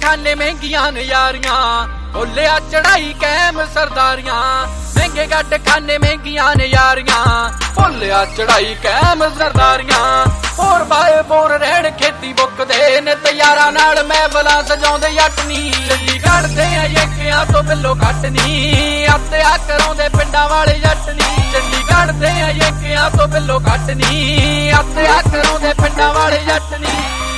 खाने महंगियां ने यारियां भुलिया चढ़ाई कैम सरदारियां महंगे गट खाने महंगियां ने यारियां भुलिया चढ़ाई कैम सरदारियां होर बाए बोर रहन खेती बुकदे ने तैयारा नाल महफिलां सजाउंदे जटनी चंडीगढ़ दे यकियां तो बिलो घट नी हत्या कराउंदे पिंडां वाले जटनी चंडीगढ़ दे यकियां तो बिलो घट नी हत्या कराउंदे पिंडां वाले जटनी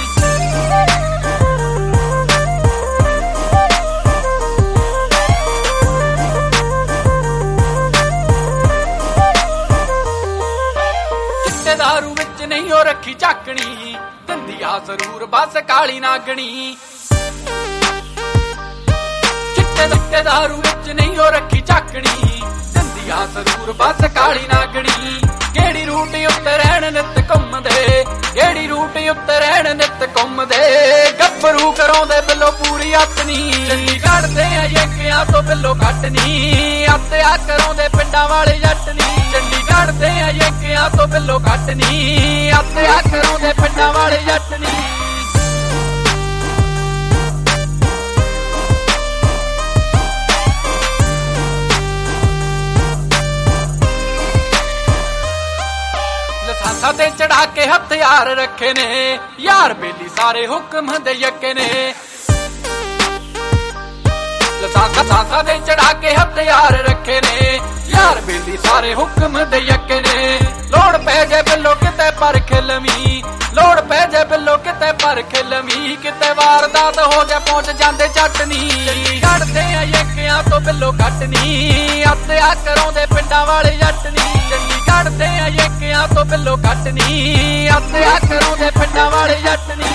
दारू विच नहीं हो रखी झाकनी दंदिया जरूर बस काली नागनी चिट्टे दारू विच नहीं हो रखी झाकनी दंदिया जरूर बस काली नागनी गेड़ी रूट उत्ते रहन नित घुमदे गेड़ी रूट उत्ते रहन नित घुमदे गब्बरू कराउंदे बिलो पूरी अपनी चंडीगढ़ दे यकियां तो बिलो घट नी हत्या कराउंदे पिंडां वाले जटनी चंडीगढ़ दे यकियां तो बिलो घट नी हत्या कराउंदे पिंडां वाले जटनी लसासा ते चढ़ा के हथियार रखे ने यार बेली सारे हुक्म दे यके ने लसासा ते चढ़ा के हथियार रखे ने यार बेली सारे हुक्म दे यके ने लोड़ पै जाए बिलो किते पर खिलमी लोड़ पै जाए बिलो किते पर खिलमी किते वारदात हो जाए पहुंच जांदे चटनी चंडीगढ़ दे यकियां तो बिलो घट नी हत्या कराउंदे पिंडां वाले जटनी चंडीगढ़ दे यकियां तो बिलो घट नी हत्या कराउंदे पिंडां वाले जटनी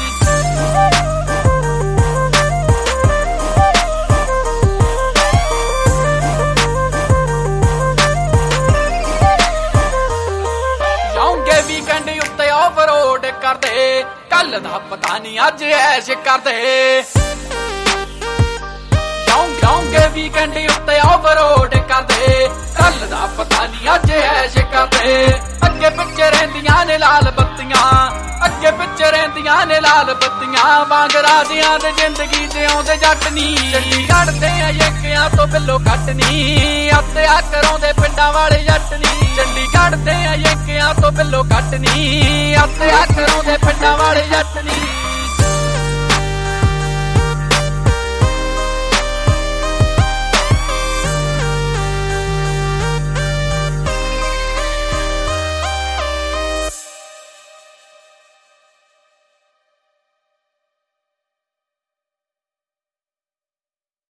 वीकेंड उत्ते ओवरलोड करदे कल दा पता नहीं अज ऐश करदे जाऊंगे वीकेंड उत्ते ओवरलोड करदे कल दा पता नहीं अज ऐश करदे अगे पिछे रहिंदियां ने लाल बत्तियां अगे पिछे रहिंदियां ने लाल बत्तियां वांग राजियां दे जिंदगी जिउंदे जटनी चंडीगढ़ दे यकियां तो बिलो घट नी हत्या कराउंदे पिंडां वाले जटनी चंडीगढ़ दे यकियां तो बिलो घट नी हत्या कराउंदे पिंडां वाले जटनी